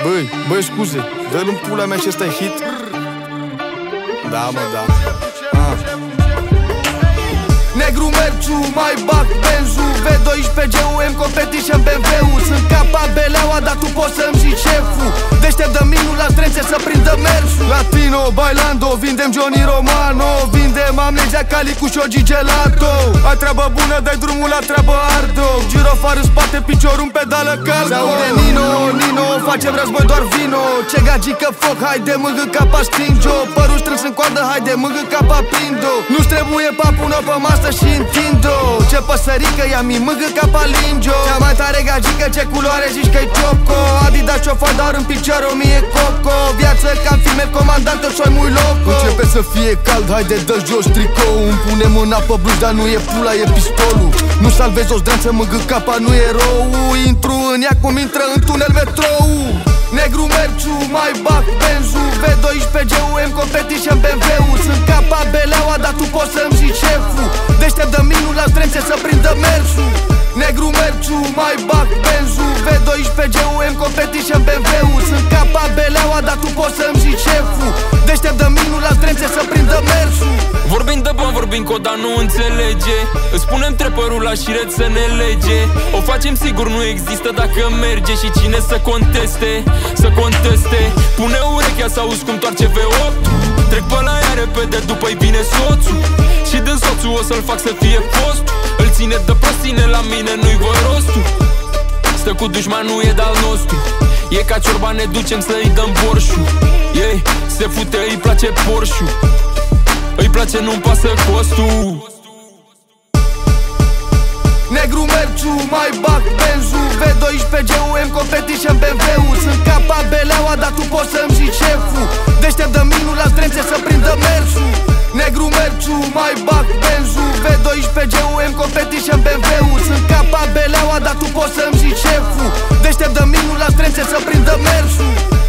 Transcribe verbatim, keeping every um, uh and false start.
Băi, băi, scuze, dă-l în pula mea și ăsta e hit? Da, mă, da. ah. Negru Merciu, mai bag benzu V doisprezece G U M Competition B M W. Sunt capa beleaua, dar tu poți să-mi zici șeful. Deștept de minul la strențe să prindă mersul. Latino, bailando, vindem Johnny Romano. Vindem amnezia Cali cu Shogi Gelato. Ai treabă bună, dai drumul la treabă ardo. Girofar în spate, piciorul în pedală caldo. S-aude Nino, Nino, facem război doar vino. Ce gagică foc, haide mângă capa sting-o. Părul strâns în coadă, haide mângă capa prind-o. Nu-ți trebuie papună pe masă și întind-o. Ce păsărică, ia mi mângă capa linge-o. Cea mai tare gagică, ce culoare zici că-i choco. Adidas ciofar, dar în picioare o mie coco. Viață ca în filme, comandantă, soi mui loco. Începe să fie cald, haide dă jos tricou. Îmi pune mâna pe bluz, dar nu e pula, e pistolul. Nu salvezi o zdranță, mângă capa, nu e rău. Intru în ea cum intră în tunel metrou. Negru Merciu, mai bag benzu V doisprezece G U M Competition B M W. Sunt capa beleaua, dar tu poți să-mi zici șeful. Deștept de minul la strențe să prindă mersul. Negru Merciu, mai bag benzu V doisprezece G U M Competition B M W. Sunt capa beleaua, dar tu poți să-mi zici șeful. Deștept de minul la strențe să prindă mersul. Vorbim de bani, vorbim că dar nu înțelege. Îți punem trepărul la șiret să ne lege. O facem sigur, nu există dacă merge. Și cine să conteste, să conteste. Pune urechea să auzi cum toarce V opt. Trec pe la ea repede, după-i vine soțul. Și din soțul o să-l fac să fie fost. Îl ține de prostine, la mine nu-i vă rostul. Stă cu dușmanul, e de-al nostru. E ca ciorba, ne ducem să-i dăm borșul. Ei, se fute, îi place Porsche-ul. Îi place, nu-mi pasă costul. Negru Merciu, mai bag benzu V doisprezece G U M Competition B M W. Sunt capa beleaua, dar tu poți să-mi zici șeful. Deștept de minul la strențe să prindă mersul. Negru Merciu, mai bag benzu V doisprezece G U M Competition B M W. Sunt capa beleaua, dar tu poți să-mi zici șeful. Deștept de minul la strențe să prindă mersul.